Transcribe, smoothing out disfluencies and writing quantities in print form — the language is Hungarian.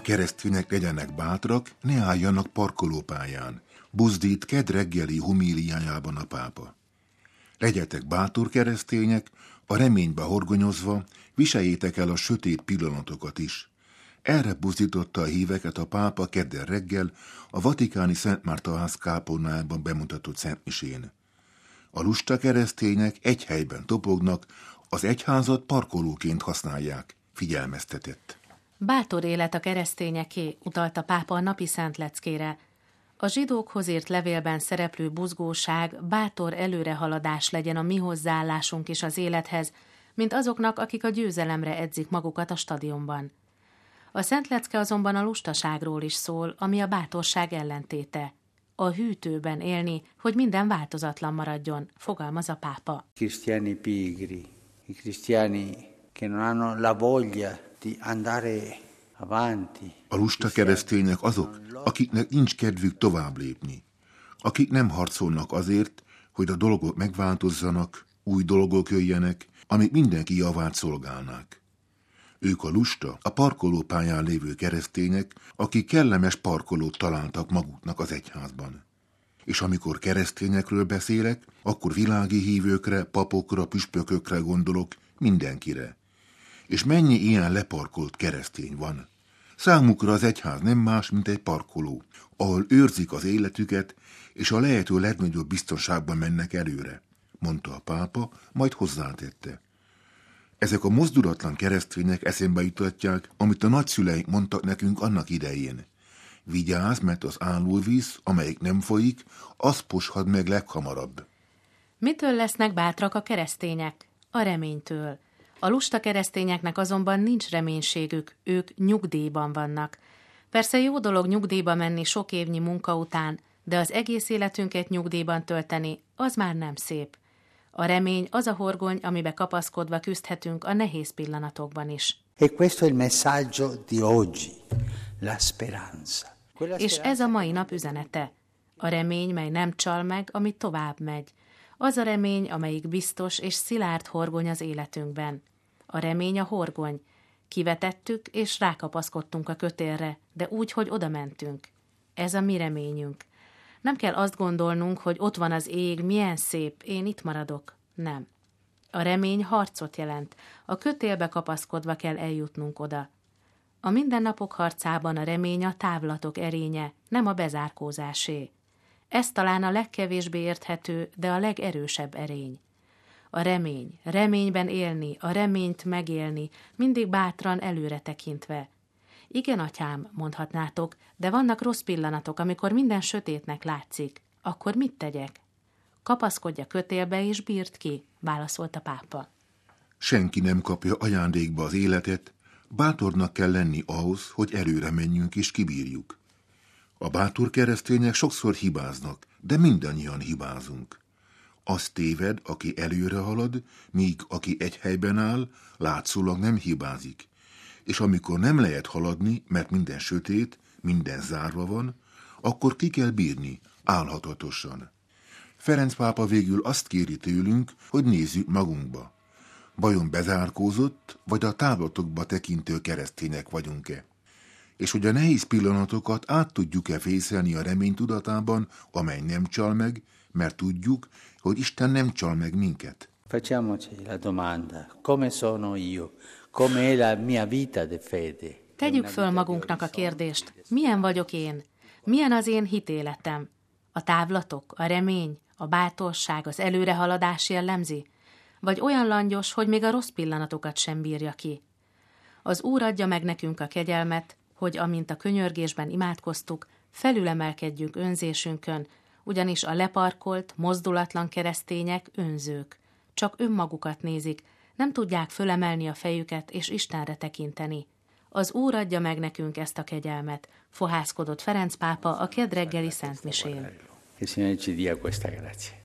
keresztények legyenek bátrak, ne álljanak parkolópályán, buzdít kedd reggeli homíliájában a pápa. Legyetek bátor keresztények, a reménybe horgonyozva, viseljétek el a sötét pillanatokat is. Erre buzdította a híveket a pápa kedden reggel a vatikáni Szent Márta ház kápolnájában bemutatott szentmisén. A lusta keresztények egy helyben topognak, az egyházat parkolóként használják, figyelmeztetett. Bátor élet a keresztényeké, utalta pápa a napi szentleckére. A zsidókhoz írt levélben szereplő buzgóság, bátor előrehaladás legyen a mi hozzáállásunk is az élethez, mint azoknak, akik a győzelemre edzik magukat a stadionban. A szentlecke azonban a lustaságról is szól, ami a bátorság ellentéte. A hűtőben élni, hogy minden változatlan maradjon, fogalmaz a pápa. Cristiani pigri, i cristiani che non hanno la voglia di andare avanti. A lusta keresztények azok, akiknek nincs kedvük tovább lépni, akik nem harcolnak azért, hogy a dolgok megváltozzanak, új dolgok jöjjenek, amik mindenki javát szolgálnák. Ők a lusta, a parkolópályán lévő keresztények, akik kellemes parkolót találtak maguknak az egyházban. És amikor keresztényekről beszélek, akkor világi hívőkre, papokra, püspökökre gondolok, mindenkire. És mennyi ilyen leparkolt keresztény van? Számukra az egyház nem más, mint egy parkoló, ahol őrzik az életüket, és a lehető legnagyobb biztonságban mennek előre, mondta a pápa, majd hozzátette. Ezek a mozdulatlan keresztények eszembe jutatják, amit a nagyszüleink mondtak nekünk annak idején. Vigyázz, mert az állóvíz, amelyik nem folyik, az poshad meg leghamarabb. Mitől lesznek bátrak a keresztények? A reménytől. A lusta keresztényeknek azonban nincs reménységük, ők nyugdíjban vannak. Persze jó dolog nyugdíjba menni sok évnyi munka után, de az egész életünket nyugdíjban tölteni, az már nem szép. A remény az a horgony, amibe kapaszkodva küzdhetünk a nehéz pillanatokban is. E questo è il messaggio di oggi, la speranza. És ez a mai nap üzenete. A remény, mely nem csal meg, ami tovább megy. Az a remény, amelyik biztos és szilárd horgony az életünkben. A remény a horgony. Kivetettük és rákapaszkodtunk a kötélre, de úgy, hogy oda mentünk. Ez a mi reményünk. Nem kell azt gondolnunk, hogy ott van az ég, milyen szép, én itt maradok. Nem. A remény harcot jelent. A kötélbe kapaszkodva kell eljutnunk oda. A mindennapok harcában a remény a távlatok erénye, nem a bezárkózásé. Ez talán a legkevésbé érthető, de a legerősebb erény. A remény, reményben élni, a reményt megélni, mindig bátran előre tekintve. Igen, atyám, mondhatnátok, de vannak rossz pillanatok, amikor minden sötétnek látszik. Akkor mit tegyek? Kapaszkodj a kötélbe és bírd ki, válaszolt a pápa. Senki nem kapja ajándékba az életet, bátornak kell lenni ahhoz, hogy előre menjünk és kibírjuk. A bátor keresztények sokszor hibáznak, de mindannyian hibázunk. Az téved, aki előre halad, míg aki egy helyben áll, látszólag nem hibázik. És amikor nem lehet haladni, mert minden sötét, minden zárva van, akkor ki kell bírni, álhatatosan. Ferenc pápa végül azt kéri tőlünk, hogy nézzük magunkba. Vajon bezárkózott, vagy a távlatokba tekintő keresztények vagyunk-e? És hogy a nehéz pillanatokat át tudjuk-e vészelni a remény tudatában, amely nem csal meg, mert tudjuk, hogy Isten nem csal meg minket. Facciamoci la domanda, come sono io, come è la mia vita di fede. Tegyük föl magunknak a kérdést, milyen vagyok én? Milyen az én hitéletem? A távlatok, a remény, a bátorság, az előrehaladás jellemzi? Vagy olyan langyos, hogy még a rossz pillanatokat sem bírja ki? Az Úr adja meg nekünk a kegyelmet, hogy amint a könyörgésben imádkoztuk, felülemelkedjünk önzésünkön, ugyanis a leparkolt, mozdulatlan keresztények önzők. Csak önmagukat nézik, nem tudják fölemelni a fejüket és Istenre tekinteni. Az Úr adja meg nekünk ezt a kegyelmet, fohászkodott Ferenc pápa a kedd reggeli szentmisén.